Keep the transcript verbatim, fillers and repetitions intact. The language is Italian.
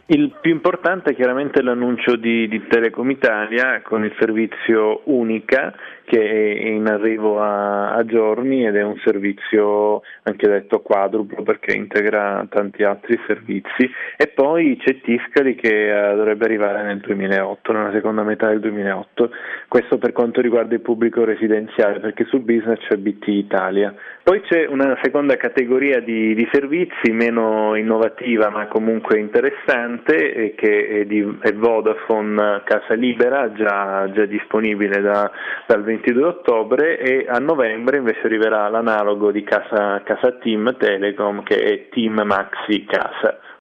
Il più importante è chiaramente l'annuncio di, di Telecom Italia con il servizio Unica, che è in arrivo a, a giorni ed è un servizio anche detto quadruplo perché integra tanti altri servizi, e poi c'è Tiscali che uh, dovrebbe arrivare nel duemilaotto, nella seconda metà del duemilaotto, questo per quanto riguarda il pubblico residenziale, perché sul business c'è B T Italia. Poi c'è una seconda categoria di, di servizi meno innovativa ma comunque interessante, eh, che è, di, è Vodafone Casa Libera, già, già disponibile da, dal ventidue ottobre, e a novembre invece arriverà l'analogo di Casa, Casa Team Telecom, che è Team Maxi Casa.